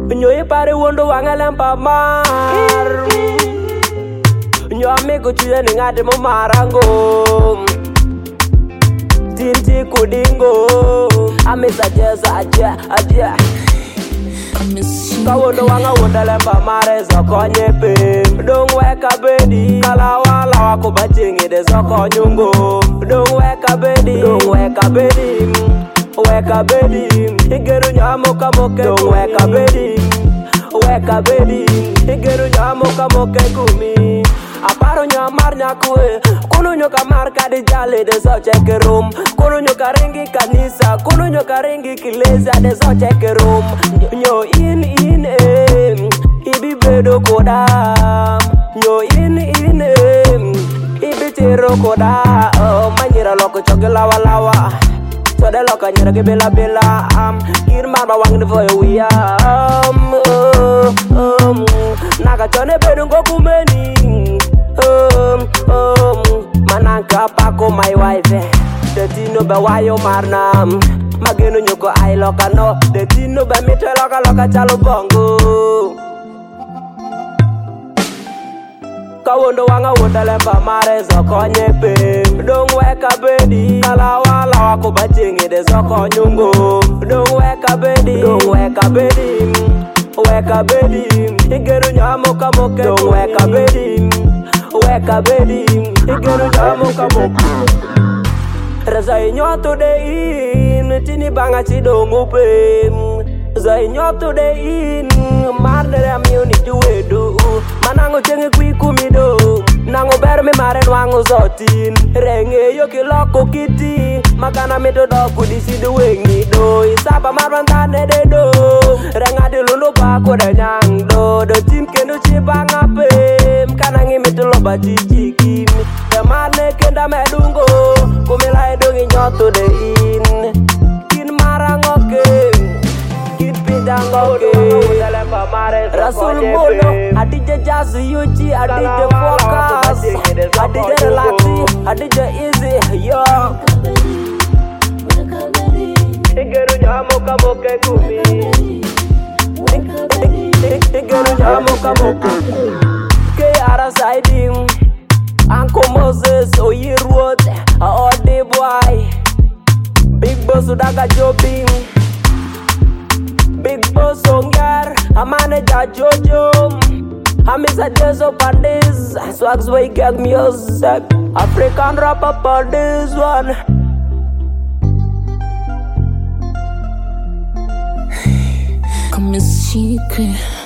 Nyo pare wondo wangalempa mar Nyo amigo chuya ni ngade mo marango Tinti kudingo Amisa jeza aja Kawondo wanga wonda lempa mare zoko nyepe Dong weka bedi Kalawala wako bachingi de zoko nyungo Dong weka bedi Weka bedi Igeru nyamoka moke Dong weka bedi Igeru nyamoka moke kumi Aparo nyamar nyakwe Kuno nyoka mar kadi jale de so cheke room Kuno nyoka ringi kanisa Kuno nyoka ringi kileza de so cheke room Nyo in Ibi bedo koda Nyo in Ibi tiro koda Manyira loko choge lawa So de loka nyira ke bela Kir marba wang de foye wiya Naka chone bedo ngokumeni Mananka pako my wife Detino be wayo marnam Mageno nyoko ay loka no Detino be mite loka chalo bongo Kawondo wanga wonda lempa mare zoko nyepe Dong weka bedi Kalawala wako bachingi de zoko nyungo Dong weka bedi Igeru nyamoka moke Dong weka bedi Igeru nyamoka moke Reza inyoto de in Tini banga chidongo pe Zai nyoto de in Mardere amyoni juwedu Manango chenge kumido Nango berme maren wango zotin Renge yoki loko kiti Makana mito doku disidu wengi do Isapa marwantane de do Renga di lundo bako de nyang do Do tim kendo chipanga pem Kanangi mito loba chichikim Temane kenda medungo Kumila edongi nyoto de in Kin marangoke Rasul Mono, Adija Jazz Yuji, Adija Focus, Adija Relaxi, Adija Easy, yo. Igeru nyamoka moke kumi Igeru nyamoka moke K.R. Siding Uncle Moses, Oyirwood, Odi Boy Big Boss Udaga Jobing Big Boss Ongar, a manager Jojo I'm Mr. Jezo Pandis, Swags way gang music African rapper on this one Comme si que